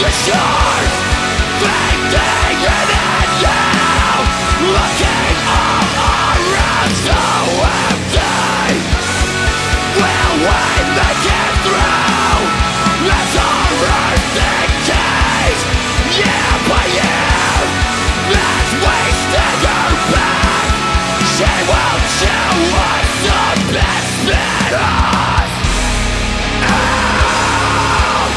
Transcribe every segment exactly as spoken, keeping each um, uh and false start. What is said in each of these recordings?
the shores, thinking it in you, looking all around so empty. Will we make it through this horror decays? Yeah, but you, that's wasting her back. She will chew us up and spit us out.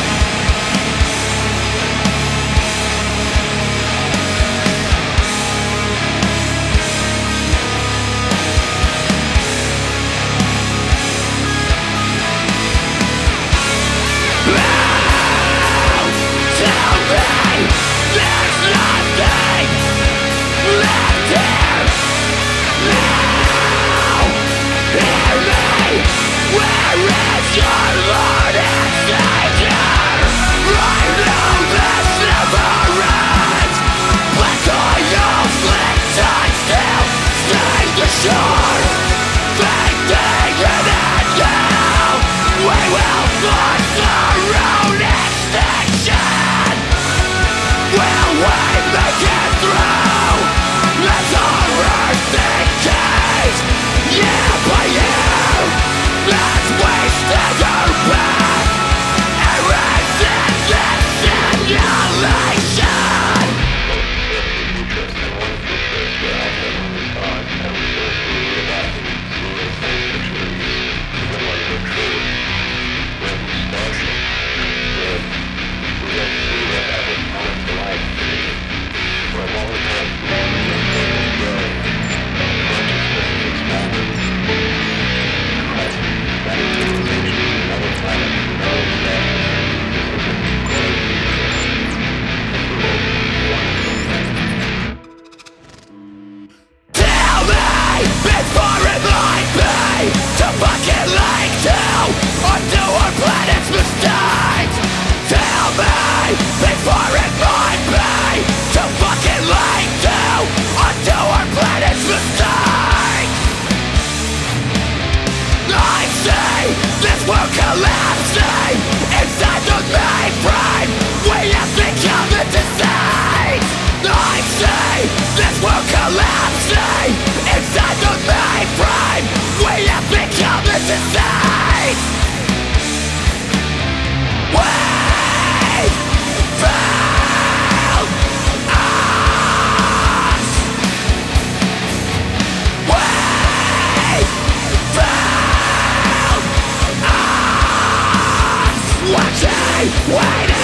Tell me there's nothing left here now. Hear me, where is your Lord and Savior? I know this never ends, but oil slick time still stays the shore. Thinking it in you, we will force our own extinction. Will we make it through this horror decays? Yeah, but you, that's wasting your breath, erasing this simulation. Tell me before it might be too fucking late to undo our planet's mistakes. Tell me before it might be too fucking late to undo our planet's mistakes. I see this world collapsing inside the mainframe. We have become the disease. I see this world collapsing inside the mainframe. We have become the disease. We failed us. We failed us. Watching, waiting.